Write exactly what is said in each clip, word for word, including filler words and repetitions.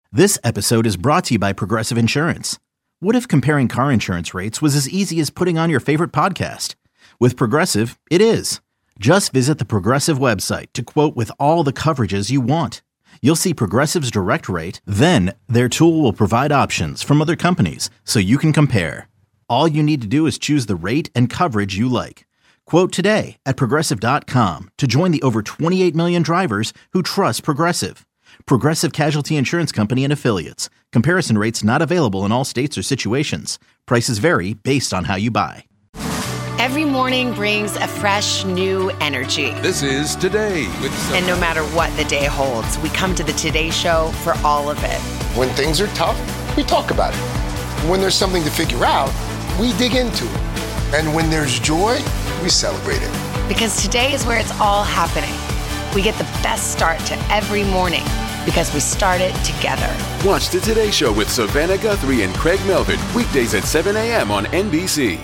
This episode is brought to you by Progressive Insurance. What if comparing car insurance rates was as easy as putting on your favorite podcast? With Progressive, it is. Just visit the Progressive website to quote with all the coverages you want. You'll see Progressive's direct rate, then their tool will provide options from other companies so you can compare. All you need to do is choose the rate and coverage you like. Quote today at progressive dot com to join the over twenty-eight million drivers who trust Progressive. Progressive Casualty Insurance Company and Affiliates. Comparison rates not available in all states or situations. Prices vary based on how you buy. Every morning brings a fresh, new energy. This is Today with Some- And no matter what the day holds, we come to the Today Show for all of it. When things are tough, we talk about it. When there's something to figure out, we dig into it. And when there's joy, we celebrate it. Because today is where it's all happening. We get the best start to every morning because we start it together. Watch the Today Show with Savannah Guthrie and Craig Melvin, weekdays at seven a.m. on N B C.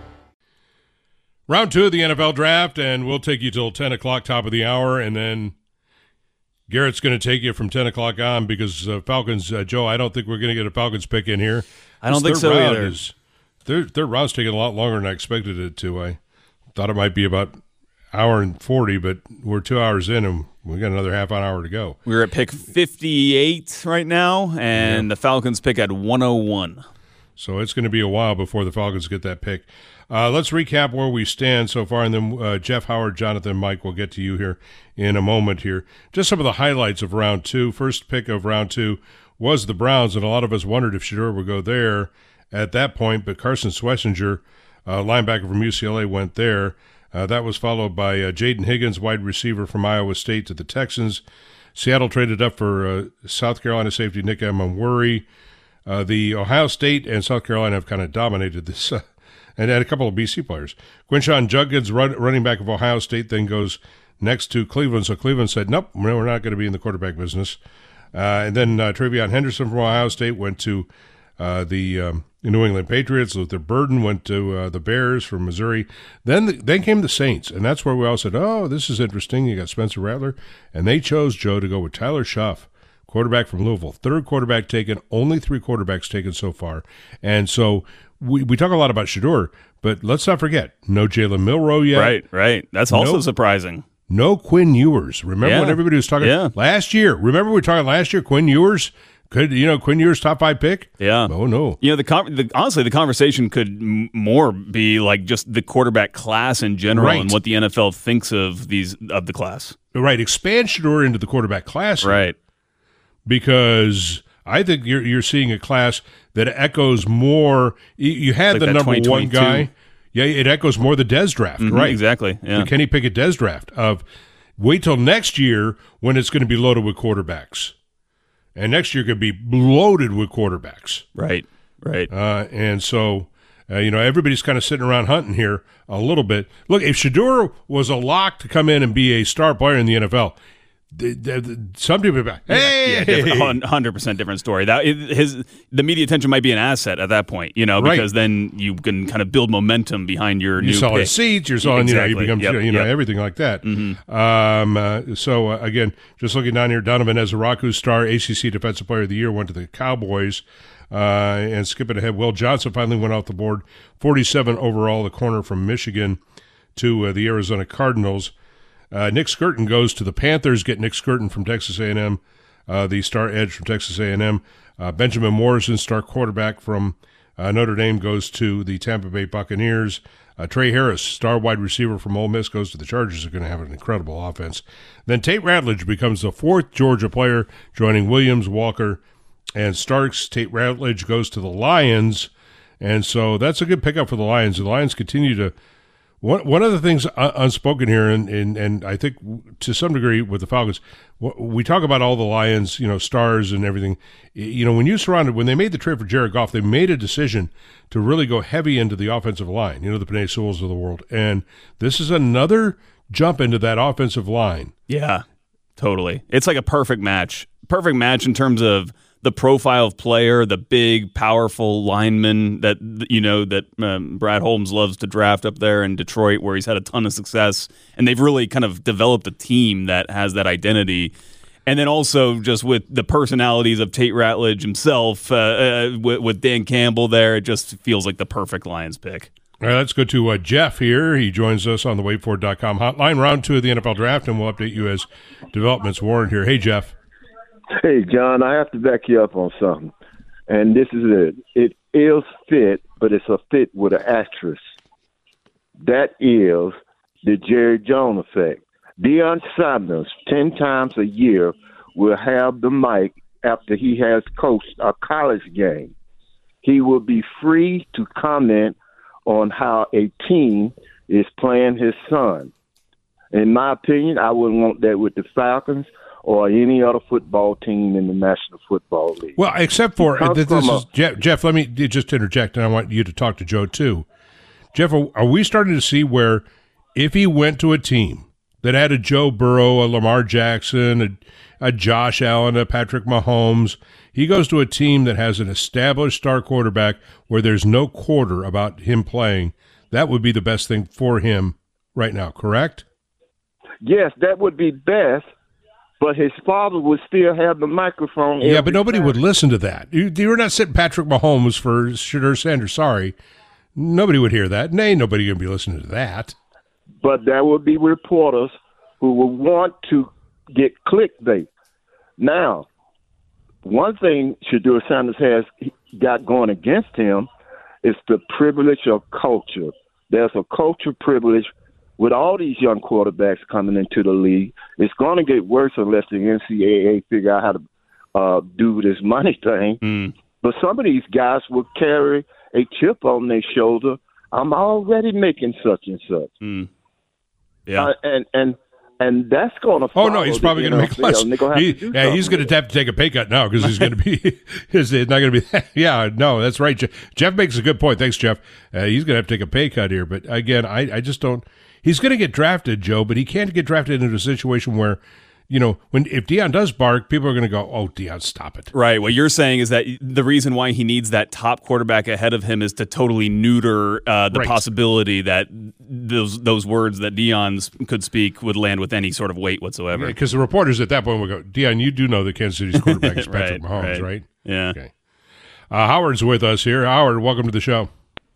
Round two of the N F L draft, and we'll take you till ten o'clock, top of the hour, and then Garrett's going to take you from ten o'clock on because uh, Falcons, uh, Joe, I don't think we're going to get a Falcons pick in here. I don't think so either. Is, their, their round's taking a lot longer than I expected it to. I thought it might be about an hour and forty, but we're two hours in, and we got another half an hour to go. We're at pick fifty-eight right now, and yeah. The Falcons pick at one oh one. So it's going to be a while before the Falcons get that pick. Uh, let's recap where we stand so far, and then uh, Jeff Howard, Jonathan, Mike, will get to you here in a moment here. Just some of the highlights of round two. First pick of round two was the Browns, and a lot of us wondered if Shedeur would go there at that point, but Carson Schlesinger, uh, linebacker from U C L A, went there. Uh, that was followed by uh, Jaden Higgins, wide receiver from Iowa State, to the Texans. Seattle traded up for uh, South Carolina safety Nick Emmanwori. Uh, the Ohio State and South Carolina have kind of dominated this, uh, and had a couple of B C players. Quinshon Judkins, run, running back of Ohio State, then goes next to Cleveland. So Cleveland said, nope, no, we're not going to be in the quarterback business. Uh, and then uh, Travion Henderson from Ohio State went to uh, the um, New England Patriots. Luther Burden went to uh, the Bears from Missouri. Then the, then came the Saints, and that's where we all said, oh, this is interesting. You got Spencer Rattler. And they chose, Joe, to go with Tyler Schuff, quarterback from Louisville. Third quarterback taken, only three quarterbacks taken so far. And so we, we talk a lot about Shedeur, but let's not forget, no Jalen Milroe yet. Right, right. That's also no, surprising. No Quinn Ewers. Remember yeah. when everybody was talking yeah. last year? Remember we were talking last year, Quinn Ewers? Could, you know, Quinn Ewers top five pick? Yeah. Oh, no. You know, the, the honestly, the conversation could m- more be like just the quarterback class in general right. and what the N F L thinks of these of the class. Right. Expand Shedeur into the quarterback class. Here. Right. Because I think you're you're seeing a class that echoes more. You, you had like the number one guy. Yeah, it echoes more the Dez draft, mm-hmm, right? Exactly. Yeah. The Kenny Pickett Dez draft of wait till next year when it's going to be loaded with quarterbacks. And next year could be loaded with quarterbacks. Right, right. Uh, and so, uh, you know, everybody's kind of sitting around hunting here a little bit. Look, if Shedeur was a lock to come in and be a star player in the N F L, the, the, the, some people would be like, hey! Yeah, yeah, one hundred percent different story. That his The media attention might be an asset at that point, you know, because right. then you can kind of build momentum behind your you new selling pick. seats, you're selling, exactly. you know, you become, yep, you know, yep. everything like that. Mm-hmm. Um, uh, so, uh, again, just looking down here, Donovan Ezeraku, star A C C Defensive Player of the Year, went to the Cowboys. Uh, and skipping ahead, Will Johnson finally went off the board, forty-seven overall, the corner from Michigan, to uh, the Arizona Cardinals. Uh, Nick Skirton goes to the Panthers, get Nick Skirton from Texas A and M, uh, the star edge from Texas A and M. Uh, Benjamin Morrison, star quarterback from uh, Notre Dame, goes to the Tampa Bay Buccaneers. Uh, Trey Harris, star wide receiver from Ole Miss, goes to the Chargers. They're going to have an incredible offense. Then Tate Ratledge becomes the fourth Georgia player, joining Williams, Walker, and Starks. Tate Ratledge goes to the Lions, and so that's a good pickup for the Lions. The Lions continue to One one of the things unspoken here, and, and and I think to some degree with the Falcons, we talk about all the Lions, you know, stars and everything. You know, when you surrounded, when they made the trade for Jared Goff, they made a decision to really go heavy into the offensive line, you know, the Penei Sewells of the world. And this is another jump into that offensive line. Yeah, totally. It's like a perfect match. Perfect match in terms of the profile of player, the big, powerful lineman that, you know, that um, Brad Holmes loves to draft up there in Detroit, where he's had a ton of success. And they've really kind of developed a team that has that identity. And then also just with the personalities of Tate Ratledge himself, uh, uh, with, with Dan Campbell there, it just feels like the perfect Lions pick. All right, let's go to uh, Jeff here. He joins us on the wait for it dot com hotline. Round two of the N F L draft, and we'll update you as developments warrant here. Hey, Jeff. Hey, John, I have to back you up on something. And this is it. It is fit, but it's a fit with an asterisk. That is the Jerry Jones effect. Deion Sanders, ten times a year, will have the mic after he has coached a college game. He will be free to comment on how a team is playing his son. In my opinion, I wouldn't want that with the Falcons or any other football team in the National Football League. Well, except for uh, this is a, Jeff, Jeff. Let me just interject, and I want you to talk to Joe too. Jeff, are, are we starting to see where if he went to a team that had a Joe Burrow, a Lamar Jackson, a, a Josh Allen, a Patrick Mahomes, he goes to a team that has an established star quarterback where there's no quarter about him playing, that would be the best thing for him right now, correct? Yes, that would be best. But his father would still have the microphone. Yeah, but nobody time. would listen to that. You, you're not sitting Patrick Mahomes for Shedeur Sanders. Sorry. Nobody would hear that. Nay, nobody going to be listening to that. But there will be reporters who will want to get clickbait. Now, one thing Shedeur Sanders has got going against him is the privilege of culture. There's a culture privilege with all these young quarterbacks coming into the league. It's going to get worse unless the N C double A figure out how to uh, do this money thing. Mm. But some of these guys will carry a chip on their shoulder. I'm already making such and such. Mm. Yeah, uh, and and and that's going to. Oh no, he's probably going to make less. He, yeah, he's going to have to take a pay cut now because he's going to be. It's not going to be. Yeah, no, that's right. Jeff, Jeff makes a good point. Thanks, Jeff. Uh, he's going to have to take a pay cut here. But again, I, I just don't. He's going to get drafted, Joe, but he can't get drafted into a situation where, you know, when if Deion does bark, people are going to go, "Oh, Deion, stop it." Right. What you're saying is that the reason why he needs that top quarterback ahead of him is to totally neuter uh, the right. possibility that those those words that Deion's could speak would land with any sort of weight whatsoever. Because yeah, the reporters at that point would go, "Deion, you do know that Kansas City's quarterback is Patrick right, Mahomes, right? right?" Yeah. Okay. Uh, Howard's with us here. Howard, welcome to the show.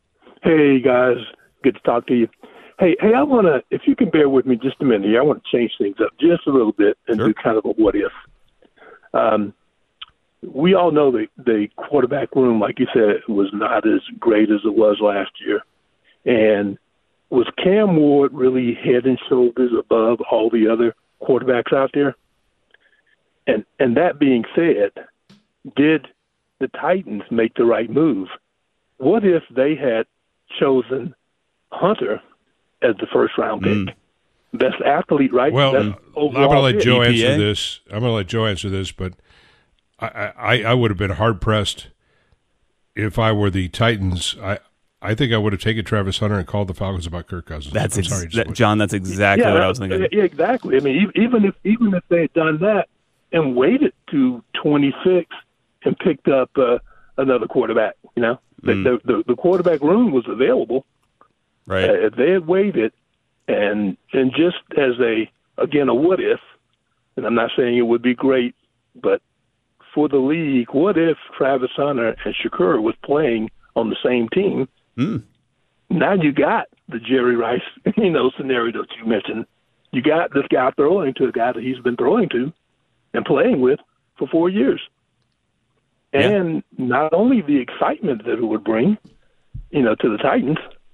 Hey guys, good to talk to you. Hey, hey, I want to, if you can bear with me just a minute here, I want to change things up just a little bit and sure. do kind of a what if. Um, we all know that the quarterback room, like you said, was not as great as it was last year. And was Cam Ward really head and shoulders above all the other quarterbacks out there? And and that being said, did the Titans make the right move? What if they had chosen Hunter as the first round pick? Mm. Best athlete, right? Well, Best I'm going to let pick. Joe E P A? answer this. I'm going to let Joe answer this, but I, I, I would have been hard pressed if I were the Titans. I I think I would have taken Travis Hunter and called the Falcons about Kirk Cousins. That's I'm ex- sorry, that, John. That's exactly yeah, what I was thinking. Yeah, exactly. I mean, even if even if they had done that and waited to twenty-six and picked up uh, another quarterback, you know, mm. the, the the quarterback room was available. Right. Uh, if they had waited, and and just as a again a what if, and I'm not saying it would be great, but for the league, what if Travis Hunter and Shakur was playing on the same team? Mm. Now you got the Jerry Rice, you know, scenario that you mentioned. You got this guy throwing to a guy that he's been throwing to and playing with for four years, yeah. and not only the excitement that it would bring, you know, to the Titans.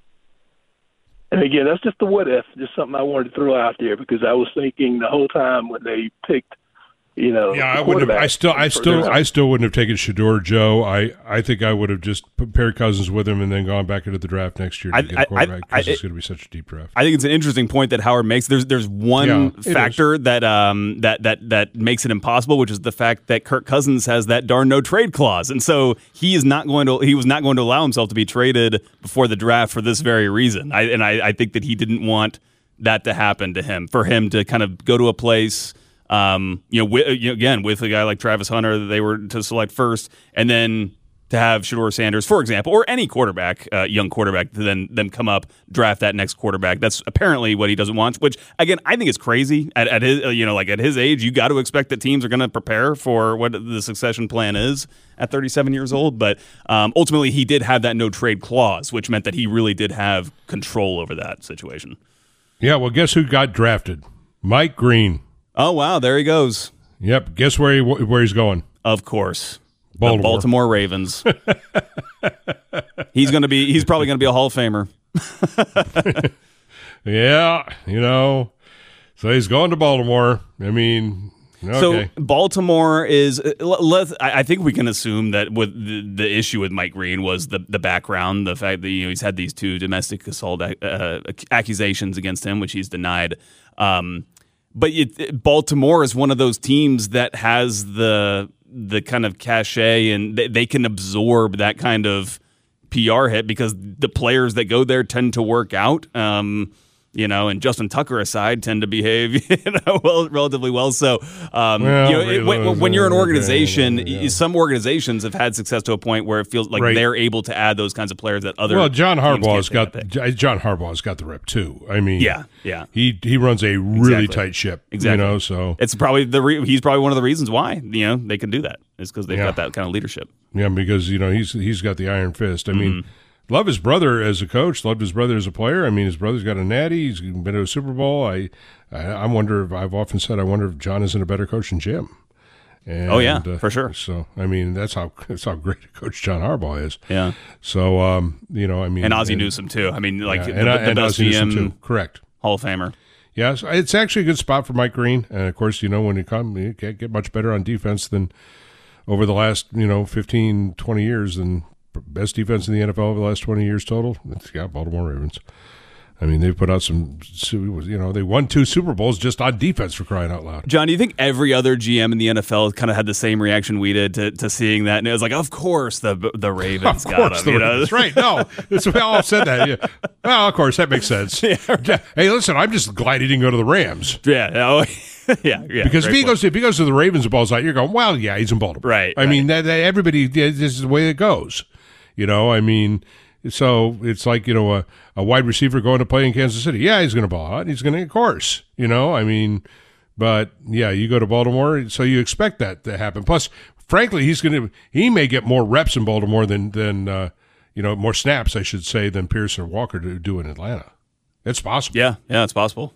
And again, that's just the what if, just something I wanted to throw out there because I was thinking the whole time when they picked, you know, yeah, I would have. I still, I still, I still wouldn't have taken Shedeur, Joe. I, I think I would have just paired Cousins with him and then gone back into the draft next year to I, get a quarterback I, I, because it's going to be such a deep draft. I think it's an interesting point that Howard makes. There's there's one yeah, factor that um that that that makes it impossible, which is the fact that Kirk Cousins has that darn no trade clause, and so he is not going to he was not going to allow himself to be traded before the draft for this very reason. I, and I, I think that he didn't want that to happen to him, for him to kind of go to a place. Um, you know, with, you know, again, with a guy like Travis Hunter that they were to select first, and then to have Shedeur Sanders, for example, or any quarterback, uh, young quarterback, to then them come up, draft that next quarterback. That's apparently what he doesn't want. Which again, I think is crazy. At, at his, uh, you know, like at his age, you got to expect that teams are going to prepare for what the succession plan is at thirty-seven years old. But um, ultimately, he did have that no trade clause, which meant that he really did have control over that situation. Yeah. Well, guess who got drafted? Mike Green. Oh wow, there he goes. Yep. Guess where he where he's going? Of course. Baltimore. The Baltimore Ravens. he's going to be. He's probably going to be a Hall of Famer. Yeah, you know. So he's going to Baltimore. I mean, okay. So Baltimore is. Let I think we can assume that with the, the issue with Mike Green was the the background, the fact that you know he's had these two domestic assault uh, accusations against him, which he's denied. Um, but it, Baltimore is one of those teams that has the. the kind of cachet and they, they can absorb that kind of P R hit because the players that go there tend to work out, um, you know, and Justin Tucker aside tend to behave, you know, well, relatively well. So, um, well, you know, it, when, when you're an organization, okay, yeah. some organizations have had success to a point where it feels like right. they're able to add those kinds of players that other. Well, John Harbaugh's got pick. John Harbaugh's got the rep too. I mean, yeah, yeah, he he runs a really exactly. tight ship. Exactly. You know, so it's probably the re- he's probably one of the reasons why you know they can do that is because they've yeah. got that kind of leadership. Yeah, because you know he's he's got the iron fist. I Mm-hmm. mean. Love his brother as a coach. Loved his brother as a player. I mean, his brother's got a natty. He's been to a Super Bowl. I, I, I wonder if I've often said I wonder if John isn't a better coach than Jim. And, oh yeah, uh, for sure. So I mean, that's how that's how great a coach John Harbaugh is. Yeah. So um, you know, I mean, and Ozzie Newsome too. I mean, like yeah, the, and, the and best Ozzie G M, Newsome too. Correct. Hall of Famer. Yeah, so it's actually a good spot for Mike Green. And of course, you know, when you come, you can't get much better on defense than over the last you know fifteen, twenty years than. Best defense in the N F L over the last twenty years total? It's, yeah, Baltimore Ravens. I mean, they've put out some, you know, they won two Super Bowls just on defense for crying out loud. John, do you think every other G M in the N F L kind of had the same reaction we did to, to seeing that? And it was like, of course the the Ravens of got course them. The you Ravens, know? right. No, it's, we all said that. Yeah. Well, of course, that makes sense. Yeah, right. Hey, listen, I'm just glad he didn't go to the Rams. Yeah. Oh, yeah, yeah. Because if he, point. goes to, if he goes to the Ravens and balls out, you're going, well, yeah, he's in Baltimore. Right. I right. mean, that, that everybody, yeah, this is the way it goes. You know, I mean, so it's like, you know, a, a wide receiver going to play in Kansas City. Yeah, he's going to ball out. He's going to, of course, you know, I mean, but yeah, you go to Baltimore, so you expect that to happen. Plus, frankly, he's going to, he may get more reps in Baltimore than, than uh, you know, more snaps, I should say, than Pierce or Walker do, do in Atlanta. It's possible. Yeah, yeah, it's possible.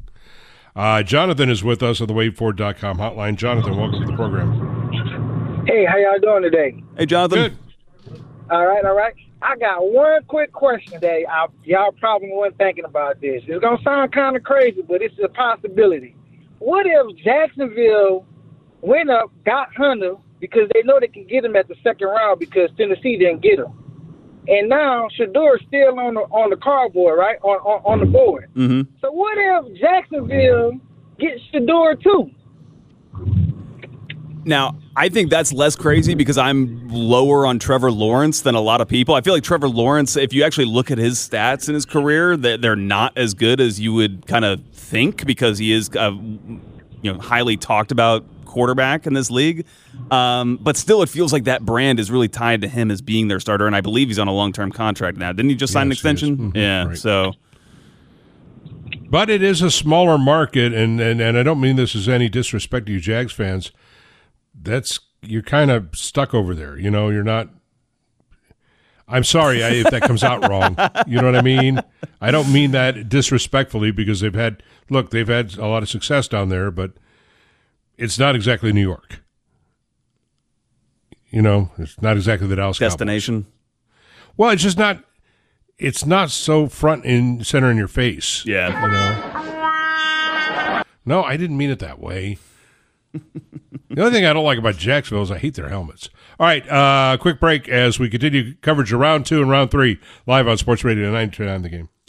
Uh, Jonathan is with us on the wave ford dot com hotline. Jonathan, welcome to the program. Hey, how y'all doing today? Hey, Jonathan. Good. All right, all right. I got one quick question today. I, y'all probably weren't thinking about this. It's going to sound kind of crazy, but it's a possibility. What if Jacksonville went up, got Hunter, because they know they can get him at the second round because Tennessee didn't get him? And now Shedeur's still on the on the cardboard, right, on on, on the board. Mm-hmm. So what if Jacksonville gets Shedeur too? Now, I think that's less crazy because I'm lower on Trevor Lawrence than a lot of people. I feel like Trevor Lawrence, if you actually look at his stats in his career, they're not as good as you would kind of think because he is a you know, highly talked about quarterback in this league. Um, but still, it feels like that brand is really tied to him as being their starter, and I believe he's on a long-term contract now. Didn't he just sign Yes, an extension? Mm-hmm. Yeah, right. so... But it is a smaller market, and, and, and I don't mean this as any disrespect to you Jags fans. That's you're kind of stuck over there. You know, you're not – I'm sorry I, if that comes out wrong. You know what I mean? I don't mean that disrespectfully because they've had – look, they've had a lot of success down there, but it's not exactly New York. You know, it's not exactly the Dallas Destination. Cowboys. Well, it's just not – it's not so front and center in your face. Yeah. You know? No, I didn't mean it that way. The only thing I don't like about Jacksonville is I hate their helmets. All right, uh, quick break as we continue coverage of round two and round three live on Sports Radio ninety-two point nine The Game.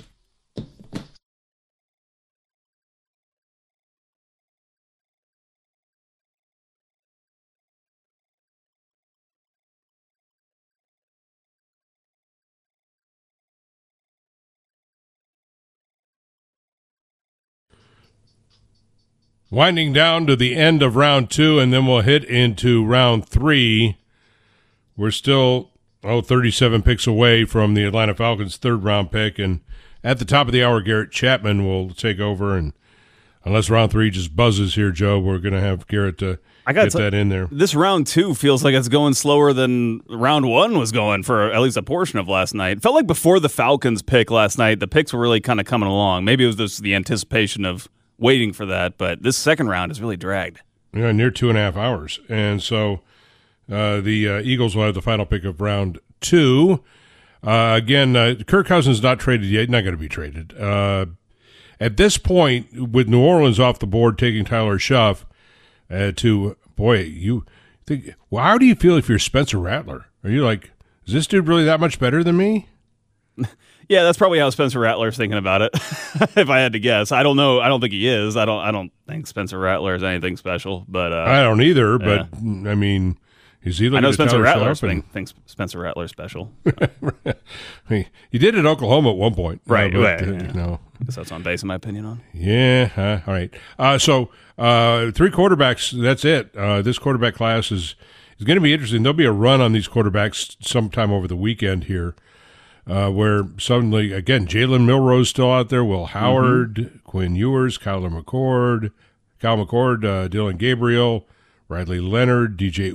Winding down to the end of round two, and then we'll hit into round three, we're still, oh, thirty-seven picks away from the Atlanta Falcons' third-round pick, and at the top of the hour, Garrett Chapman will take over, and unless round three just buzzes here, Joe, we're going to have Garrett uh, I got get that in there. This round two feels like it's going slower than round one was going for at least a portion of last night. It felt like before the Falcons pick last night, the picks were really kind of coming along. Maybe it was just the anticipation of waiting for that, but this second round is really dragged. Yeah, near two and a half hours. And so uh, the uh, Eagles will have the final pick of round two. Uh, again, uh, Kirk Cousins not traded yet, not going to be traded. Uh, at this point, with New Orleans off the board taking Tyler Schuff, Uh, to boy, you think? Well, how do you feel if you're Spencer Rattler? Are you like, is this dude really that much better than me? Yeah, that's probably how Spencer Rattler's thinking about it. If I had to guess, I don't know. I don't think he is. I don't. I don't think Spencer Rattler is anything special. But uh, I don't either. But yeah. I mean, is he looking I know at Spencer Tyler Rattler Schuff and- thinks Spencer Rattler's special. he, he did at Oklahoma at one point, Right, Uh, but, right, uh, yeah. you know, I guess that's on base, in my opinion. On yeah. Uh, all right. Uh, so uh, three quarterbacks. That's it. Uh, this quarterback class is is going to be interesting. There'll be a run on these quarterbacks sometime over the weekend here, uh, where suddenly again Jalen Milroe's still out there. Will Howard, mm-hmm. Quinn Ewers, Kyler McCord, Kyle McCord, uh, Dylan Gabriel, Riley Leonard, D J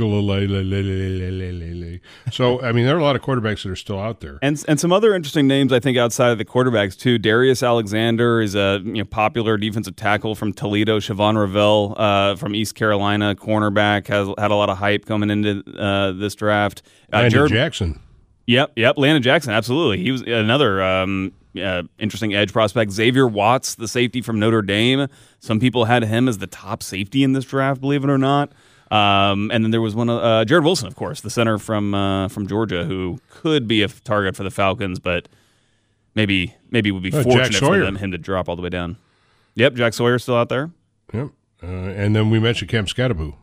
Uiagalelei. So, I mean, there are a lot of quarterbacks that are still out there. And and some other interesting names, I think, outside of the quarterbacks, too. Darius Alexander is a you know, popular defensive tackle from Toledo. Siobhan Ravel uh, from East Carolina, cornerback, has had a lot of hype coming into uh, this draft. Uh, Landon Jared, Jackson. Yep, yep, Landon Jackson, absolutely. He was another um, uh, interesting edge prospect. Xavier Watts, the safety from Notre Dame. Some people had him as the top safety in this draft, believe it or not. Um, and then there was one, uh, Jared Wilson, of course, the center from uh, from Georgia, who could be a target for the Falcons, but maybe maybe would be Oh, fortunate Jack for Sawyer. them, him to drop all the way down. Yep, Jack Sawyer's still out there. Yep. Uh, and then we mentioned Cam Scatteraboo.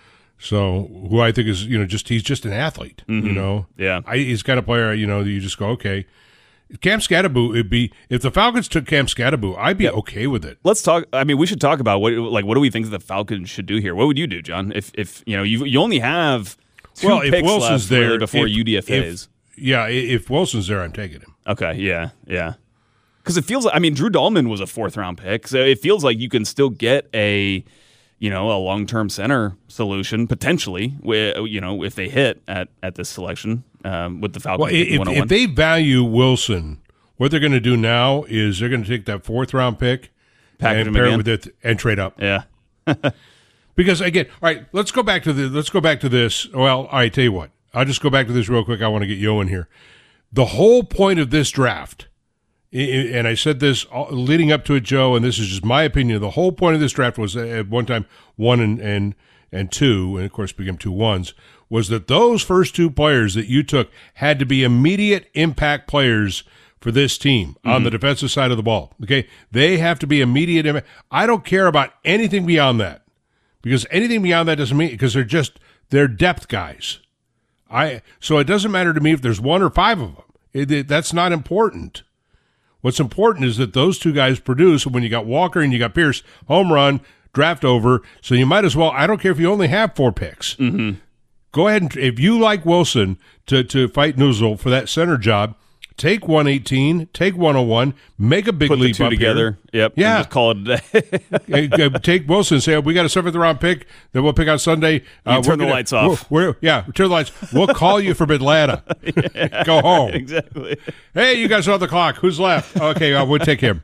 So, who I think is, you know, just he's just an athlete, Mhm. you know. Yeah. I, he's kind of player, you know, that you just go, okay. Cam Scatteraboo, it'd be, if the Falcons took Cam Scatteraboo, I'd be okay with it. Let's talk. I mean, we should talk about what like what do we think the Falcons should do here? What would you do, John? If if you know you you only have two Well, picks if Wilson's left there really before if- U D F As. if- yeah, i- if Wilson's there, I'm taking him. Okay, yeah, yeah. Because it feels like, I mean, Drew Dahlman was a fourth round pick, so it feels like you can still get a, you know, a long term center solution potentially. With, you know, if they hit at at this selection um, with the Falcons. Well, if, if they value Wilson, what they're going to do now is they're going to take that fourth round pick, Package and him pair again? it with it and trade up. Yeah. Because again, all right, let's go back to the let's go back to this. Well, all right, tell you what, I'll just go back to this real quick. I want to get Yo in here. The whole point of this draft, i- i- and I said this all- leading up to it, Joe, and this is just my opinion. The whole point of this draft was uh, at one time one and and and two, and of course became two ones. Was that those first two players that you took had to be immediate impact players for this team on Mm-hmm. the defensive side of the ball. Okay, they have to be immediate. Im- I don't care about anything beyond that, because anything beyond that doesn't mean, because they're just they're depth guys. I so it doesn't matter to me if there's one or five of them. It, it, that's not important. What's important is that those two guys produce. And when you got Walker and you got Pierce, home run, draft over. So you might as well. I don't care if you only have four picks. Mm-hmm. Go ahead and if you like Wilson to to fight Nuzul for that center job, take one eighteen, take one oh one, make a big Put the leap two up together. here. Yep. Yeah. And just call it a day. Uh, uh, take Wilson and say, oh, we got a seventh round pick that we'll pick on Sunday. Uh, You turn we're the gonna- lights off. We're, we're, yeah, turn the lights. We'll call you from Atlanta. Go home. Exactly. Hey, you guys are on the clock. Who's left? Okay, uh, we'll take him.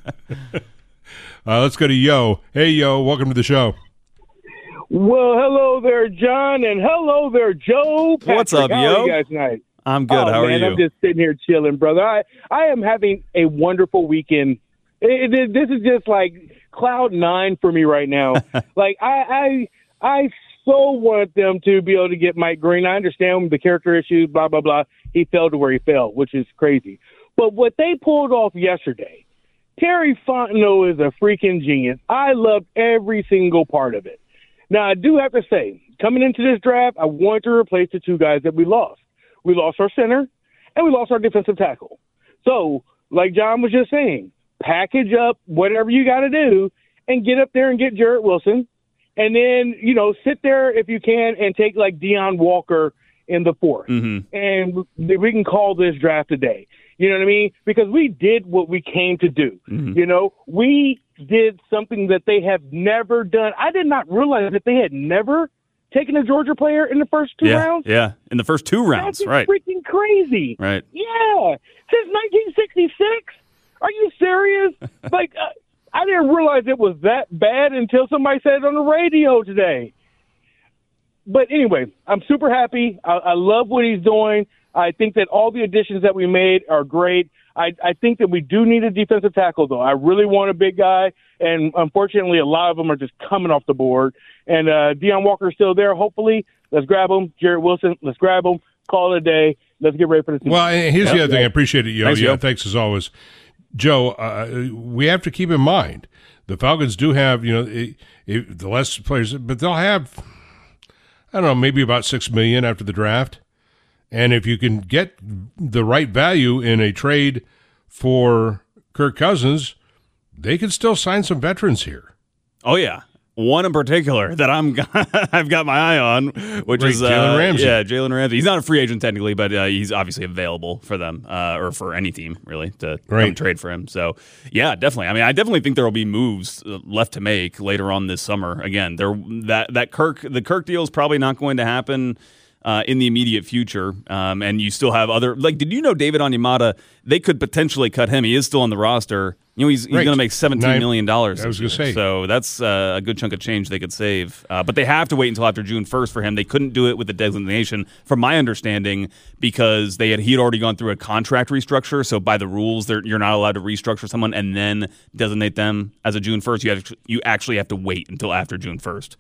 Uh, let's go to Yo. Hey, Yo, welcome to the show. Well, hello there, John, and hello there, Joe. Patrick. What's up, How Yo? are you guys tonight? I'm good. Oh, How are man, you? I'm just sitting here chilling, brother. I, I am having a wonderful weekend. It, it, this is just like cloud nine for me right now. like I, I, I so want them to be able to get Mike Green. I understand the character issues, blah blah blah. He fell to where he fell, which is crazy. But what they pulled off yesterday, Terry Fontenot is a freaking genius. I loved every single part of it. Now, I do have to say, coming into this draft, I wanted to replace the two guys that we lost. We lost our center, and we lost our defensive tackle. So, like John was just saying, package up whatever you got to do and get up there and get Jarrett Wilson. And then, you know, sit there if you can and take, like, Deion Walker in the fourth, mm-hmm. and we can call this draft a day. You know what I mean? Because we did what we came to do. Mm-hmm. You know, we did something that they have never done. I did not realize that they had never taken a Georgia player in the first two yeah, rounds. Yeah, in the first two rounds, That's right. freaking crazy. Right. Yeah. Since nineteen sixty-six? Are you serious? like, uh, I didn't realize it was that bad until somebody said it on the radio today. But anyway, I'm super happy. I, I love what he's doing. I think that all the additions that we made are great. I, I think that we do need a defensive tackle, though. I really want a big guy, and unfortunately, a lot of them are just coming off the board. And uh, Deion Walker is still there, hopefully. Let's grab him. Jarrett Wilson, let's grab him. Call it a day. Let's get ready for the season. Well, and here's yep. the other thing. I appreciate it, Yo. Thanks, yeah, Yo. Thanks as always. Joe, uh, we have to keep in mind the Falcons do have, you know, it, it, the less players, but they'll have, I don't know, maybe about six million dollars after the draft. And if you can get the right value in a trade for Kirk Cousins, they can still sign some veterans here. Oh, yeah. One in particular that I'm I've got my eye on, which Great, is Jalen uh, Ramsey. Yeah, Jalen Ramsey. He's not a free agent technically, but uh, he's obviously available for them uh, or for any team really to right. come trade for him. So yeah, definitely. I mean, I definitely think there will be moves left to make later on this summer. Again, there that that Kirk the Kirk deal is probably not going to happen Uh, in the immediate future, um, and you still have other like. Did you know David Onyemata? They could potentially cut him. He is still on the roster. You know, he's, he's right. going to make seventeen Nine, million dollars. I was going to say, so that's uh, a good chunk of change they could save. Uh, but they have to wait until after June first for him. They couldn't do it with the designation, from my understanding, because they had he had already gone through a contract restructure. So by the rules, you're not allowed to restructure someone and then designate them as a June first. You have to, you actually have to wait until after June first.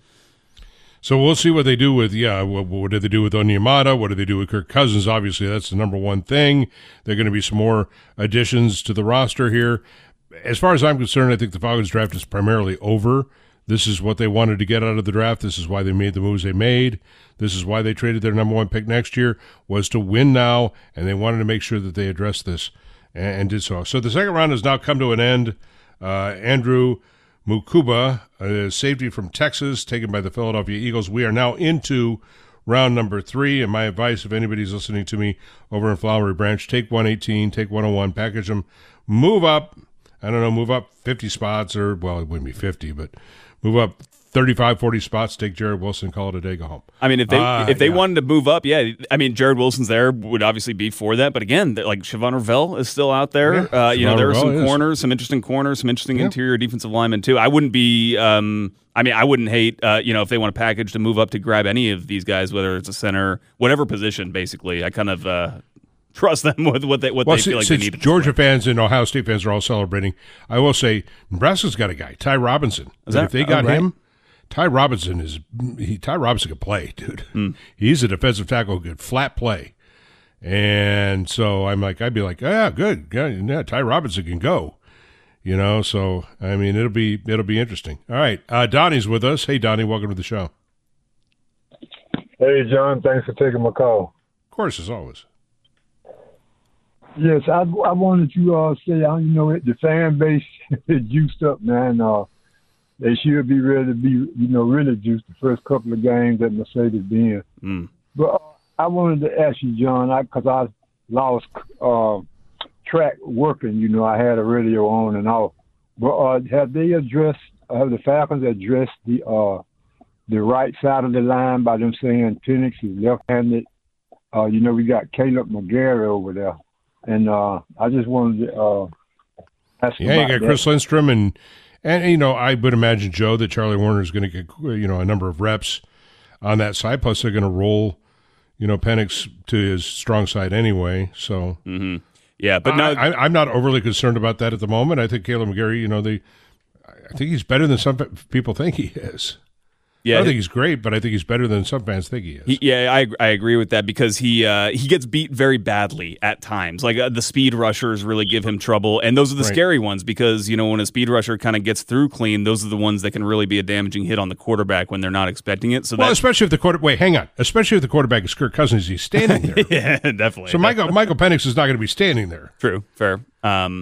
So we'll see what they do with, yeah, what, what do they do with Onyemata? What do they do with Kirk Cousins? Obviously, that's the number one thing. There are going to be some more additions to the roster here. As far as I'm concerned, I think the Falcons draft is primarily over. This is what they wanted to get out of the draft. This is why they made the moves they made. This is why they traded their number one pick next year, was to win now, and they wanted to make sure that they addressed this and, and did so. So the second round has now come to an end. Uh, Andrew Mukuba, a safety from Texas, taken by the Philadelphia Eagles. We are now into round number three, and my advice, if anybody's listening to me over in Flowery Branch, take one eighteen, take one oh one, package them, move up, I don't know, move up fifty spots, or, well, it wouldn't be fifty, but move up thirty-five, forty spots, take Jarrett Wilson, call it a day, go home. I mean, if they uh, if they yeah. wanted to move up, yeah. I mean, Jarrett Wilson's there would obviously be for that. But again, like Siobhan Revell is still out there. Yeah, uh, you know, there are Revell some is. corners, some interesting corners, some interesting Yeah. interior defensive linemen too. I wouldn't be. Um, I mean, I wouldn't hate. Uh, you know, if they want a package to move up to grab any of these guys, whether it's a center, whatever position. Basically, I kind of uh, trust them with what they what Well, they since, feel like they since need. Georgia fans and Ohio State fans are all celebrating, I will say Nebraska's got a guy, Ty Robinson. Is that- if they got oh, right. him, Ty Robinson is he, Ty Robinson can play, dude. Mm. He's a defensive tackle, good flat play, and so I'm like, I'd be like, ah, good, yeah, yeah, Ty Robinson can go, you know. So I mean, it'll be it'll be interesting. All right, uh, Donnie's with us. Hey, Donnie, welcome to the show. Hey, John, thanks for taking my call. Of course, as always. Yes, I, I wanted to uh, say, uh, you know, the fan base is juiced up, man. Uh, they should be ready to be, you know, really juiced the first couple of games that Mercedes-Benz. Mm. But uh, I wanted to ask you, John, because I, I lost uh, track working. You know, I had a radio on and off. But uh, have they addressed, have the Falcons addressed the uh, the right side of the line by them saying Penix is left-handed? Uh, you know, we got Caleb McGarry over there. And uh, I just wanted to uh, ask Yeah, about you got that. Chris Lindstrom, and, and, you know, I would imagine, Joe, that Charlie Warner is going to get, you know, a number of reps on that side. Plus, they're going to roll, you know, Penix to his strong side anyway. So, mm-hmm. yeah, but no, I, I, I'm not overly concerned about that at the moment. I think Caleb McGarry, you know, they, I think he's better than some people think he is. Yeah, I don't think he's great, but I think he's better than some fans think he is. He, yeah, I I agree with that because he uh, he gets beat very badly at times. Like uh, the speed rushers really give him trouble, and those are the Right. scary ones because you know when a speed rusher kind of gets through clean, those are the ones that can really be a damaging hit on the quarterback when they're not expecting it. So well, that, especially if the quarter. Wait, hang on. Especially if the quarterback is Kirk Cousins, he's standing there. yeah, definitely. So Michael Michael Penix is not going to be standing there. True, fair. Um,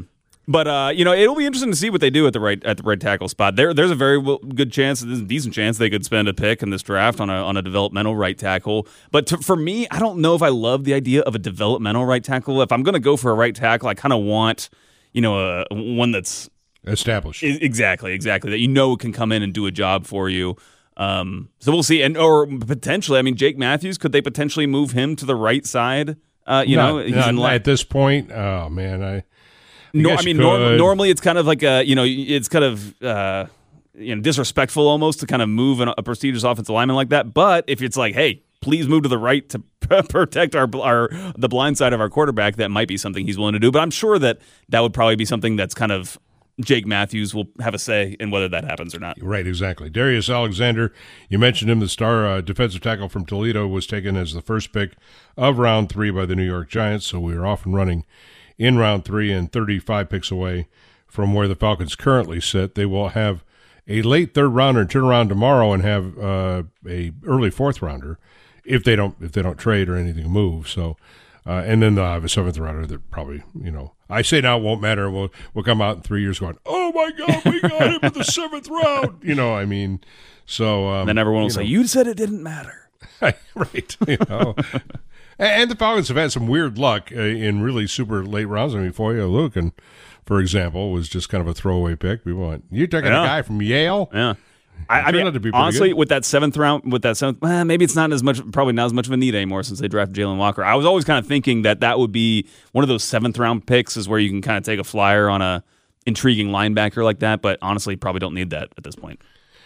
But uh, you know, it'll be interesting to see what they do at the right at the right tackle spot. There, there's a very good chance, there's a decent chance they could spend a pick in this draft on a on a developmental right tackle. But to, for me, I don't know if I love the idea of a developmental right tackle. If I'm going to go for a right tackle, I kind of want, you know, a one that's established. Exactly, exactly. That you know can come in and do a job for you. Um, so we'll see, and or potentially, I mean, Jake Matthews, could they potentially move him to the right side? Uh, you not, know, he's not, in li- at this point. Oh man, I. I, No, I mean, norm, normally it's kind of like a, you know, it's kind of, uh, you know, disrespectful almost to kind of move an, a prestigious offensive lineman like that. But if it's like, hey, please move to the right to protect our, our the blind side of our quarterback, that might be something he's willing to do. But I'm sure that that would probably be something that's kind of Jake Matthews will have a say in whether that happens or not. Right, exactly. Darius Alexander, you mentioned him, the star uh, defensive tackle from Toledo, was taken as the first pick of round three by the New York Giants. So we are off and running in round three and thirty-five picks away from where the Falcons currently sit. They will have a late third rounder and turn around tomorrow and have uh, a early fourth rounder if they don't if they don't trade or anything move. So, uh, and then they'll have a seventh rounder that probably, you know, I say now it won't matter. We'll we'll come out in three years going, oh my God, we got him in the seventh round. You know, I mean, so um, then everyone will you say, know, you said it didn't matter. right? You know. And the Falcons have had some weird luck uh, in really super late rounds. I mean, Foya Lukin, for example, was just kind of a throwaway pick. We want you taking yeah. a guy from Yale. Yeah, I, I mean, honestly, good. with that seventh round, with that seventh, well, maybe it's not as much, probably not as much of a need anymore since they drafted Jalen Walker. I was always kind of thinking that that would be one of those seventh round picks, is where you can kind of take a flyer on a intriguing linebacker like that. But honestly, probably don't need that at this point.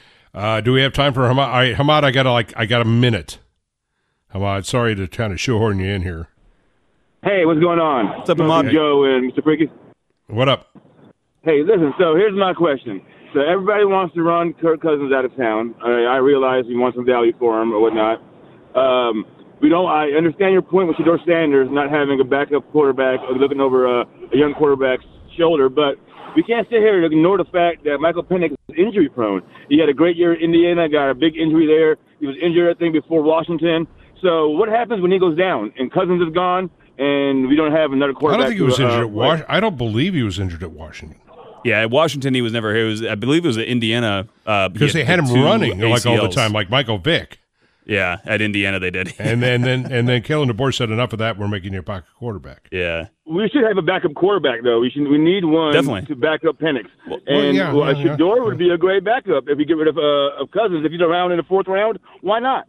Uh, do we have time for Hamad? All right, Hamad, I got a, like I got a minute. Hamad, sorry to kind of shoehorn you in here. Hey, what's going on? What's up, Hamad? Joe and Mister Prickett. What up? Hey, listen, so here's my question. So everybody wants to run Kirk Cousins out of town. I, I realize we want some value for him or whatnot. Um, we don't. I understand your point with Shedeur Sanders not having a backup quarterback or looking over a, a young quarterback's shoulder, but we can't sit here and ignore the fact that Michael Penix is injury prone. He had a great year at Indiana, got a big injury there. He was injured, I think, before Washington. So what happens when he goes down and Cousins is gone and we don't have another quarterback? I don't think he was to, injured uh, at Washington. I don't believe he was injured at Washington. Yeah, at Washington he was never here. It was, I believe it was at Indiana. Uh, because they had him running like all the time, like Michael Vick. Yeah, at Indiana they did. and then, then and then Kalen DeBoer said, enough of that, we're making you a pocket quarterback. Yeah. We should have a backup quarterback, though. We should. We need one Definitely. to back up Penix. Well, and yeah, well, yeah, Shedeur yeah. would be a great backup if you get rid of, uh, of Cousins. If he's around in the fourth round, why not?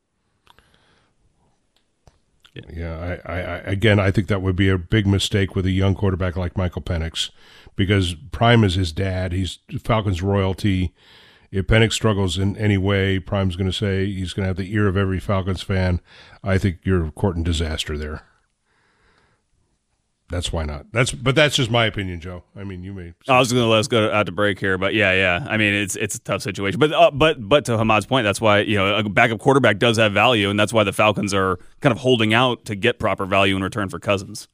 Yeah, I, I, I again, I think that would be a big mistake with a young quarterback like Michael Penix, because Prime is his dad. He's Falcons royalty. If Penix struggles in any way, Prime's going to say he's going to have the ear of every Falcons fan. I think you're courting disaster there. That's why not. That's but that's just my opinion, Joe. I mean, you may. I was going to let us go out to break here, but yeah, yeah. I mean, it's it's a tough situation, but uh, but but to Hamad's point, that's why, you know, a backup quarterback does have value, and that's why the Falcons are kind of holding out to get proper value in return for Cousins.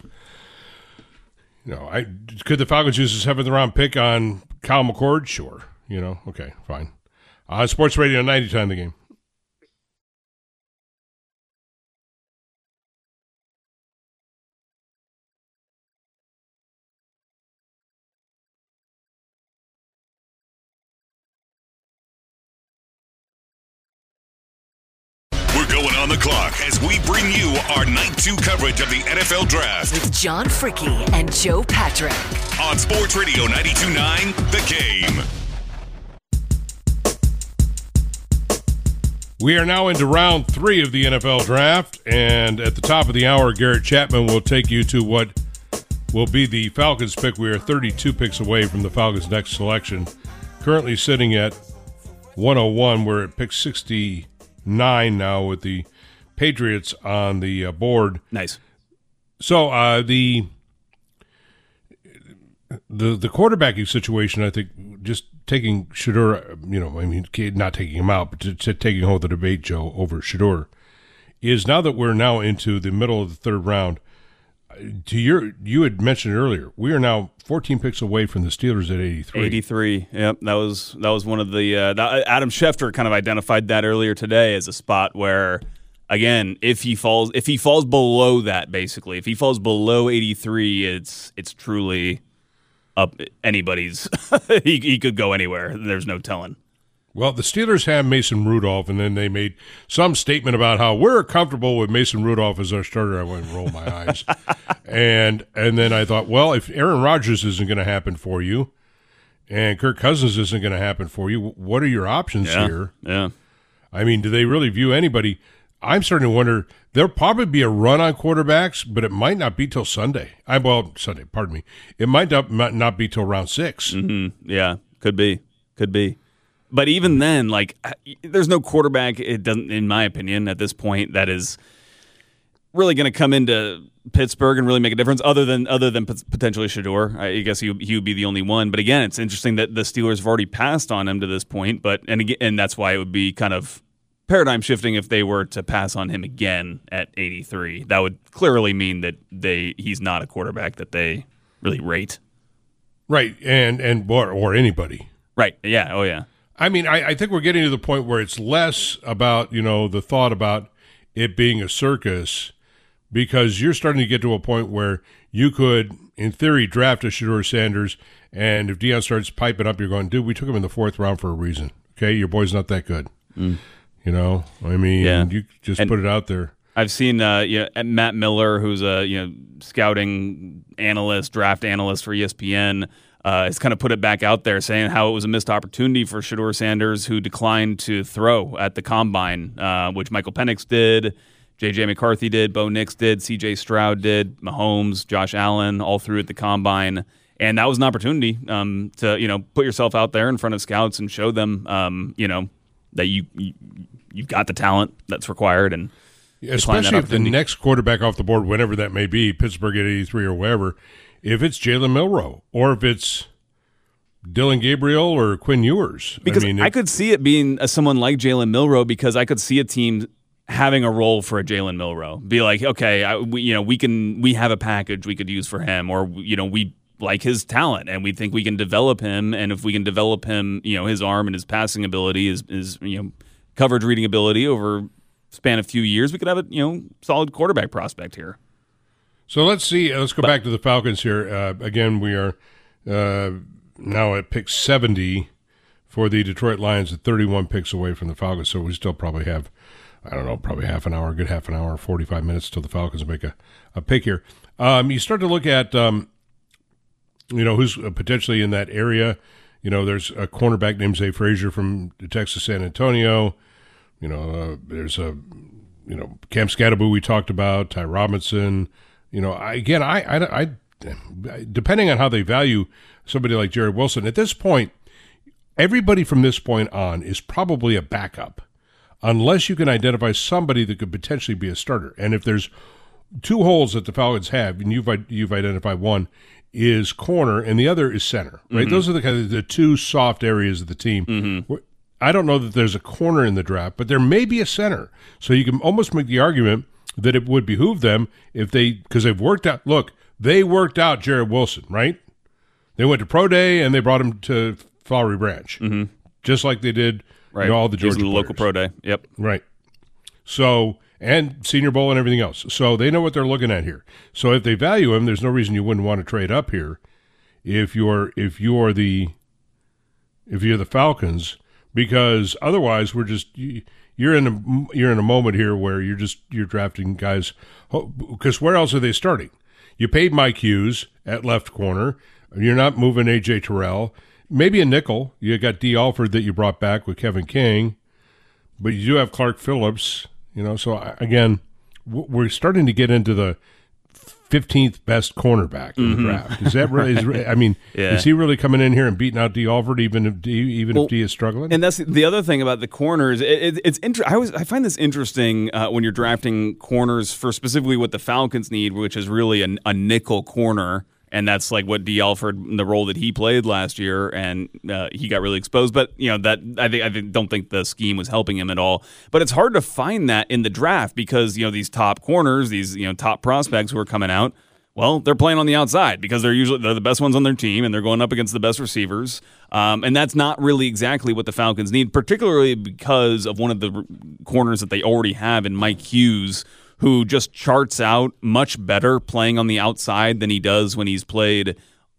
You know, I could the Falcons use a seventh round pick on Kyle McCord? Sure. You know, okay, fine. Uh, Sports Radio ninety time the game. We're going on the clock as we bring you our night two coverage of the N F L Draft with John Fricky and Joe Patrick on Sports Radio ninety-two point nine The Game. We are now into round three of the N F L Draft, and at the top of the hour, Garrett Chapman will take you to what will be the Falcons pick. We are thirty-two picks away from the Falcons' next selection. Currently sitting at one oh one. We're at pick sixty-nine now with the Patriots on the uh, board. Nice. So uh, the the the quarterbacking situation, I think, just taking Shedeur, you know, I mean, not taking him out, but to, to taking hold of the debate, Joe, over Shedeur, is now that we're now into the middle of the third round. To your, you had mentioned earlier, we are now fourteen picks away from the Steelers at eighty-three. eighty-three. Yep, that was that was one of the uh, that, Adam Schefter kind of identified that earlier today as a spot where, again, if he falls if he falls below that, basically, if he falls below eighty-three, it's it's truly up anybody's. he he could go anywhere. There's no telling. Well, the Steelers have Mason Rudolph, and then they made some statement about how we're comfortable with Mason Rudolph as our starter. I went and rolled my eyes. And and then I thought, well, if Aaron Rodgers isn't going to happen for you and Kirk Cousins isn't going to happen for you, what are your options yeah, here? Yeah. I mean, do they really view anybody? I'm starting to wonder, there'll probably be a run on quarterbacks, but it might not be till Sunday. I Well, Sunday, pardon me. It might not, might not be till round six. Mm-hmm. Yeah, could be. Could be. But even then, like, there's no quarterback, it doesn't, in my opinion, at this point, that is really going to come into Pittsburgh and really make a difference, other than other than potentially Shedeur. I guess he, he would be the only one. But again, it's interesting that the Steelers have already passed on him to this point. But and again, and that's why it would be kind of paradigm shifting if they were to pass on him again at eighty-three. That would clearly mean that they he's not a quarterback that they really rate. Right, and and or, or anybody. Right. Yeah. Oh yeah. I mean, I, I think we're getting to the point where it's less about, you know, the thought about it being a circus, because you're starting to get to a point where you could, in theory, draft a Shedeur Sanders, and if Deion starts piping up, you're going, dude, we took him in the fourth round for a reason. Okay, your boy's not that good. Mm. You know, I mean, yeah. you just and put it out there. I've seen uh, you know, Matt Miller, who's a you know scouting analyst, draft analyst for E S P N. Uh, has kind of put it back out there, saying how it was a missed opportunity for Shedeur Sanders, who declined to throw at the Combine, uh, which Michael Penix did, J J McCarthy did, Bo Nix did, C J Stroud did, Mahomes, Josh Allen, all threw at the Combine. And that was an opportunity um, to, you know, put yourself out there in front of scouts and show them, um, you know, that you, you, you've got the talent that's required. And especially if the next quarterback off the board, whenever that may be, Pittsburgh at eighty-three or wherever, if it's Jalen Milroe or if it's Dylan Gabriel or Quinn Ewers. Because I, mean, I it, could see it being uh, someone like Jalen Milroe, because I could see a team having a role for a Jalen Milroe. Be like, okay, I, we, you know, we can we have a package we could use for him, or you know, we like his talent and we think we can develop him, and if we can develop him, you know, his arm and his passing ability, his, his you know, coverage reading ability over span a few years, we could have a you know solid quarterback prospect here. So let's see. Let's go but, back to the Falcons here. Uh, again, we are uh, now at pick seventy for the Detroit Lions, at thirty-one picks away from the Falcons. So we still probably have, I don't know, probably half an hour, a good half an hour, forty-five minutes till the Falcons make a, a pick here. Um, you start to look at, um, you know, who's potentially in that area. You know, there's a cornerback named Zay Frazier from Texas San Antonio. You know, uh, there's a, you know, Cam Scatterbo we talked about, Ty Robinson. You know, I, again, I, I, I, depending on how they value somebody like Jared Wilson, at this point, everybody from this point on is probably a backup, unless you can identify somebody that could potentially be a starter. And if there's two holes that the Falcons have, and you've you've identified one, is corner, and the other is center. Right? Mm-hmm. Those are the kind of the two soft areas of the team. Mm-hmm. I don't know that there's a corner in the draft, but there may be a center. So you can almost make the argument that it would behoove them if they, because they've worked out, look, they worked out Jared Wilson, right? They went to Pro Day and they brought him to Flowery Branch, mm-hmm. just like they did right. you know, all the Georgia the local Pro Day. Yep. Right. So, and Senior Bowl and everything else. So they know what they're looking at here. So if they value him, there's no reason you wouldn't want to trade up here if you're if you're the if you're the Falcons, because otherwise we're just you're in a you're in a moment here where you're just you're drafting guys, because where else are they starting? You paid Mike Hughes at left corner. You're not moving A J Terrell. Maybe a nickel. You got D. Alford that you brought back with Kevin King, but you do have Clark Phillips. You know, so again, we're starting to get into the fifteenth best cornerback in mm-hmm. the draft. Is that really? Is, I mean, yeah. is he really coming in here and beating out D. Alford, even if D, even well, if D is struggling? And that's the other thing about the corners. It, it, it's inter- I always I find this interesting uh, when you're drafting corners for specifically what the Falcons need, which is really a, a nickel corner. And that's like what D. Alford, the role that he played last year, and uh, he got really exposed. But you know that I think I think, don't think the scheme was helping him at all. But it's hard to find that in the draft because you know these top corners, these you know top prospects who are coming out, well, they're playing on the outside because they're usually they're the best ones on their team, and they're going up against the best receivers. Um, and that's not really exactly what the Falcons need, particularly because of one of the corners that they already have in Mike Hughes, who just charts out much better playing on the outside than he does when he's played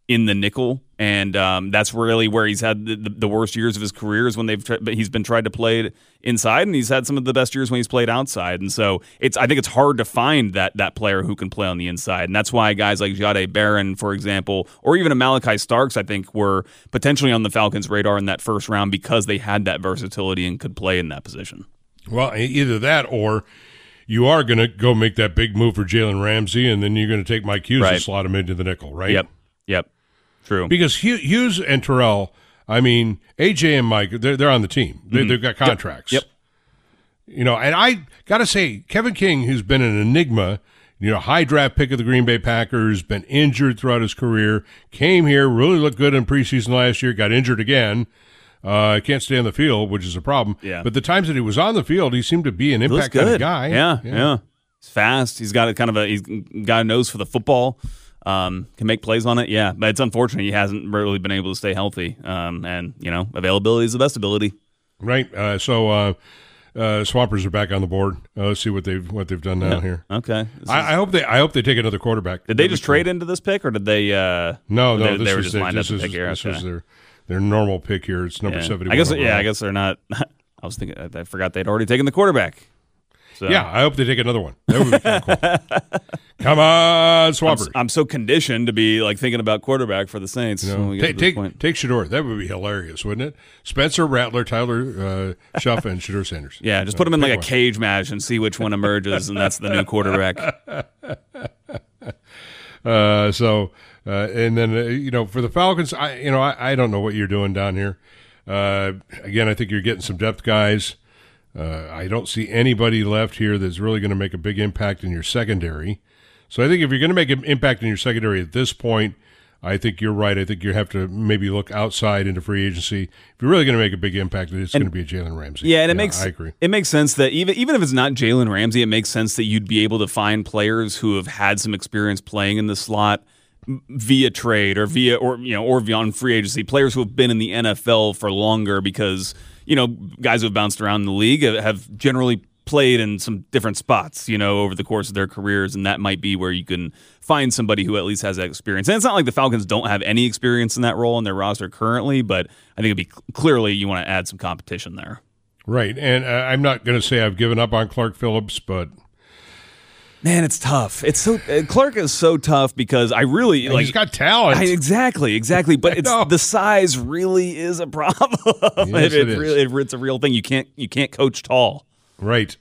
in the nickel, and um, that's really where he's had the, the, the worst years of his career is when they've tri- he's been tried to play it inside, and he's had some of the best years when he's played outside. And so it's I think it's hard to find that that player who can play on the inside, and that's why guys like Jahdae Barron, for example, or even a Malachi Starks, I think were potentially on the Falcons' radar in that first round because they had that versatility and could play in that position. Well, either that or you are going to go make that big move for Jalen Ramsey, and then you're going to take Mike Hughes Right. and slot him into the nickel, right? Yep, yep, true. Because Hughes and Terrell, I mean, A J and Mike, they're, they're on the team. They, Mhm. They've got contracts. Yep. yep. You know, and I got to say, Kevin King, who's been an enigma, you know, high draft pick of the Green Bay Packers, been injured throughout his career, came here, really looked good in preseason last year, got injured again. Uh, can't stay on the field, which is a problem. Yeah. But the times that he was on the field, he seemed to be an He looks impact kind of good. guy. Yeah, yeah, He's fast. He's got a kind of a he's got a nose for the football. Um, can make plays on it. Yeah, but it's unfortunate he hasn't really been able to stay healthy. Um, and you know, availability is the best ability. Right. Uh, so uh, uh, Swampers are back on the board. Uh, let's see what they've what they've done now Yeah. here. Okay. This I, is- I hope they I hope they take another quarterback. Did they That'd just be cool. trade into this pick, or did they? Uh, No, no. they, this they were was just their, lined up this to is, pick here. This Okay. was their their normal pick here. It's number Yeah. seventy. I guess. Yeah, I guess they're not. I was thinking. I forgot they'd already taken the quarterback. So. Yeah, I hope they take another one. That would be kind of cool. Come on, I'm, Swampers. I'm so conditioned to be like thinking about quarterback for the Saints. You know, when we get take to this take, point. take Shador. That would be hilarious, wouldn't it? Spencer Rattler, Tyler uh, Shuff, and Shador Sanders. Yeah, just Uh, put them in pick like a one. cage match and see which one emerges, and that's the new quarterback. Uh, so, uh, and then uh, you know, for the Falcons, I you know, I, I don't know what you're doing down here. Uh, again, I think you're getting some depth guys. Uh, I don't see anybody left here that's really going to make a big impact in your secondary. So I think if you're going to make an impact in your secondary at this point, I think you're right. I think you have to maybe look outside into free agency. If you're really going to make a big impact, it's And- going to be a Jalen Ramsey. Yeah, and it makes I agree. it makes sense that even even if it's not Jalen Ramsey, it makes sense that you'd be able to find players who have had some experience playing in the slot via trade or via or you know or beyond free agency, players who have been in the N F L for longer, because you know guys who have bounced around the league have generally played in some different spots, you know, over the course of their careers, and that might be where you can find somebody who at least has that experience. And it's not like the Falcons don't have any experience in that role in their roster currently, but I think it'd be clearly you want to add some competition there. Right, and uh, I'm not going to say I've given up on Clark Phillips, but man, it's tough. It's so uh, Clark is so tough because I really and like he's got talent. I, exactly, exactly. But it's know. the size really is a problem. Yes, it, it is. really, it, it's a real thing. You can't you can't coach tall. Right.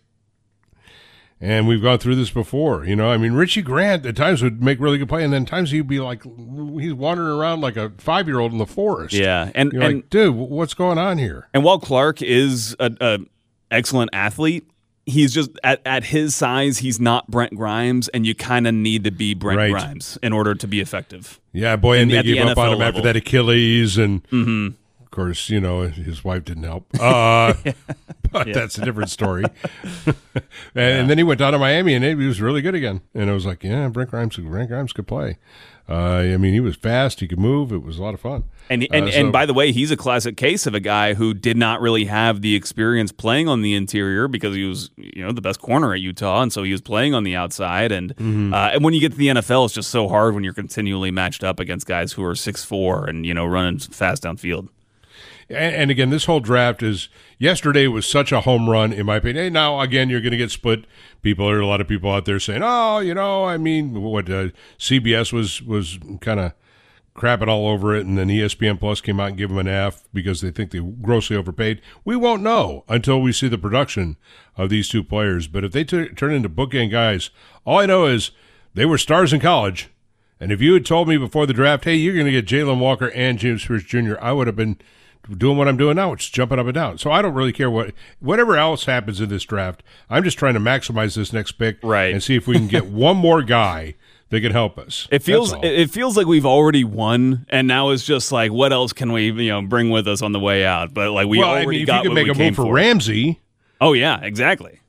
And we've gone through this before, you know. I mean, Richie Grant at times would make really good play, and then times he'd be like, he's wandering around like a five-year-old in the forest. Yeah, and You're and like, dude, what's going on here? and while Clark is a, a excellent athlete, he's just at, at his size, he's not Brent Grimes, and you kind of need to be Brent Right. Grimes in order to be effective. Yeah, boy, and In- they at the gave up on N F L him after level. that Achilles, and Mhm. of course, you know, his wife didn't help. Uh, but Yeah. that's a different story. and, and then he went down to Miami, and he was really good again. And I was like, yeah, Brent Grimes, Brent Grimes could play. Uh, I mean, he was fast, he could move. It was a lot of fun. And and, Uh, so- and by the way, he's a classic case of a guy who did not really have the experience playing on the interior because he was, you know, the best corner at Utah, and so he was playing on the outside. And Mm-hmm. uh, and when you get to the N F L, it's just so hard when you're continually matched up against guys who are six four and you know running fast downfield. And, and again, this whole draft is yesterday was such a home run in my opinion. Hey, now again, you're going to get split. People, there are a lot of people out there saying, "Oh, you know, I mean, what uh, C B S was was kind of crapping all over it, and then E S P N Plus came out and gave them an F because they think they grossly overpaid." We won't know until we see the production of these two players. But if they t- turn into bookend guys, all I know is they were stars in college. And if you had told me before the draft, "Hey, you're going to get Jalen Walker and James Pierce Junior," I would have been doing what I'm doing now, which is jumping up and down. So I don't really care what whatever else happens in this draft. I'm just trying to maximize this next pick, Right. and see if we can get one more guy that can help us. It feels That's all. it feels like we've already won, and now it's just like, what else can we you know bring with us on the way out? But like we well, already I mean, if got you can what make we a came move for for. Ramsey, Oh yeah, exactly.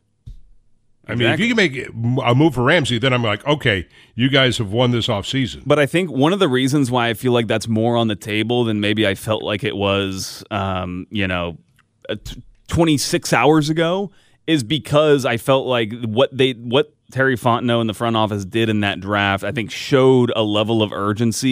I mean, if you can make a move for Ramsey, then I'm like, okay, you guys have won this offseason. But I think one of the reasons why I feel like that's more on the table than maybe I felt like it was, um, you know, uh, t- twenty-six hours ago is because I felt like what they what Terry Fontenot and the front office did in that draft, I think showed a level of urgency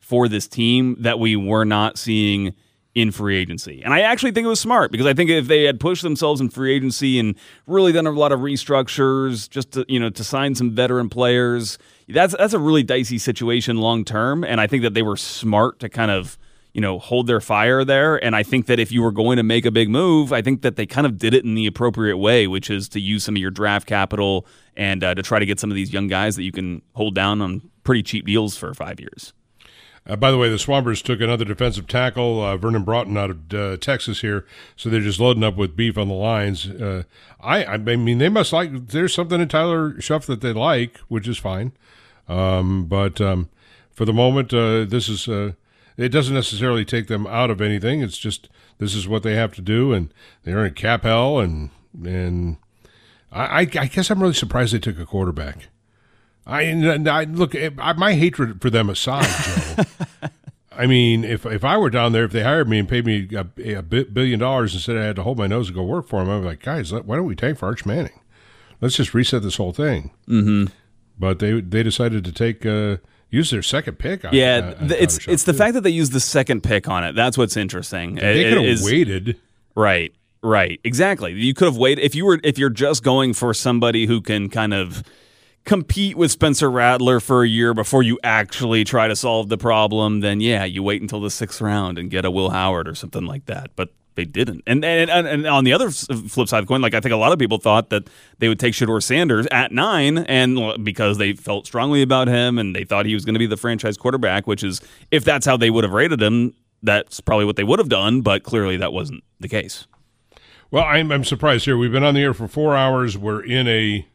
for this team that we were not seeing in free agency. And I actually think it was smart, because I think if they had pushed themselves in free agency and really done a lot of restructures just to, you know, to sign some veteran players, that's that's a really dicey situation long term. And I think that they were smart to kind of, you know, hold their fire there. And I think that if you were going to make a big move, I think that they kind of did it in the appropriate way, which is to use some of your draft capital and uh, to try to get some of these young guys that you can hold down on pretty cheap deals for five years. Uh, by the way, the Swampers took another defensive tackle, uh, Vernon Broughton out of uh, Texas here, so they're just loading up with beef on the lines. Uh, I, I mean, they must like, there's something in Tyler Shuff that they like, which is fine. Um, but um, for the moment, uh, this is, uh, it doesn't necessarily take them out of anything. It's just, this is what they have to do, and they're in cap hell, and, and I, I guess I'm really surprised they took a quarterback. I, I look, I, my hatred for them aside, Joe. I mean, if if I were down there, if they hired me and paid me a, a billion dollars instead, I had to hold my nose and go work for them. I'd be like, guys, why don't we tank for Arch Manning? Let's just reset this whole thing. Mm-hmm. But they they decided to take uh, use their second pick. On, yeah, on, on it's Tyler it's Shuff, the too. fact that they used the second pick on it. That's what's interesting. They It- could have is- waited. Right, right, exactly. You could have waited if you were if you're just going for somebody who can kind of compete with Spencer Rattler for a year before you actually try to solve the problem, then yeah, you wait until the sixth round and get a Will Howard or something like that. But they didn't. And and, and, and on the other flip side of the coin, like I think a lot of people thought that they would take Shedeur Sanders at nine, and because they felt strongly about him and they thought he was going to be the franchise quarterback, which is, if that's how they would have rated him, that's probably what they would have done, but clearly that wasn't the case. Well, I'm I'm surprised here. We've been on the air for four hours. We're in a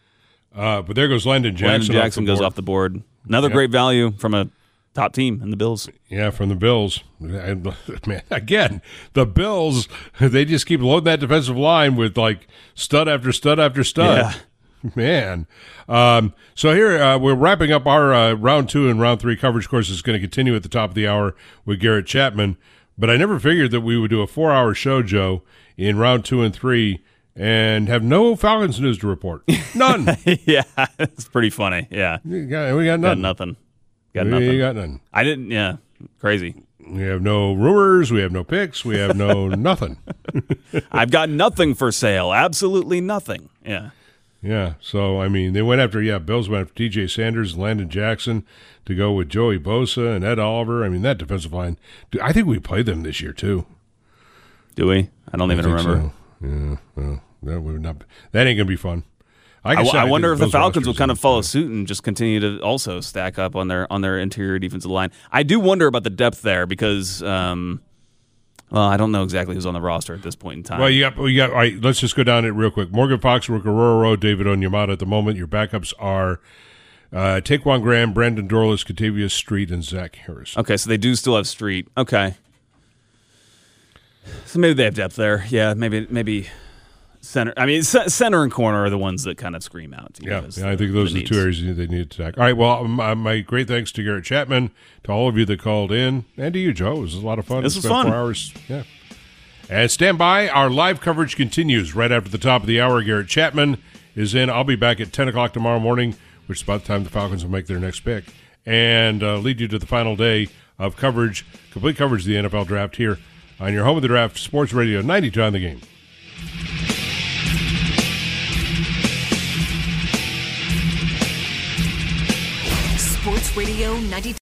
Uh, but there goes Landon Jackson. Landon Jackson off goes board. off the board. Another Yep. great value from a top team in the Bills. Yeah, from the Bills. And, man, again, the Bills, they just keep loading that defensive line with like stud after stud after stud. Yeah. Man. Um, so here uh, we're wrapping up our uh, round two and round three coverage. Of course, is going to continue at the top of the hour with Garrett Chapman. But I never figured that we would do a four-hour show, Joe, in round two and three and have no Falcons news to report. None. Yeah, it's pretty funny. Yeah. We got, we got nothing. Got nothing. Got we nothing. got nothing. I didn't, yeah, crazy. We have no rumors. We have no picks. We have no nothing. I've got nothing for sale. Absolutely nothing. Yeah. Yeah, so, I mean, they went after, yeah, Bills went after T J Sanders and Landon Jackson to go with Joey Bosa and Ed Oliver. I mean, that defensive line, dude, I think we played them this year, too. Do we? I don't even think remember. So. Yeah, well, that would not. That ain't gonna be fun. I, Like I, said, I I wonder think if the Bills Falcons roster will kind is of follow suit and just continue to also stack up on their on their interior defensive line. I do wonder about the depth there because, um, well, I don't know exactly who's on the roster at this point in time. Well, you got, you got. All right, let's just go down it real quick. Morgan Fox, Rororo, David Onyemata. At the moment, your backups are uh, Taquan Graham, Brandon Dorlus, Katavius Street, and Zach Harris. Okay, so they do still have Street. Okay, so maybe they have depth there. Yeah, maybe maybe center. I mean, c- center and corner are the ones that kind of scream out. To Yeah, as yeah, I the- think those the are the two needs. areas they need to attack. All right, well, my, my great thanks to Garrett Chapman, to all of you that called in, and to you, Joe. It was a lot of fun. This We was spent fun. Four hours, yeah. And stand by. Our live coverage continues right after the top of the hour. Garrett Chapman is in. I'll be back at ten o'clock tomorrow morning, which is about the time the Falcons will make their next pick, and uh, lead you to the final day of coverage, complete coverage of the N F L Draft here on your home of the draft, Sports Radio ninety-two on the Game. Sports Radio ninety.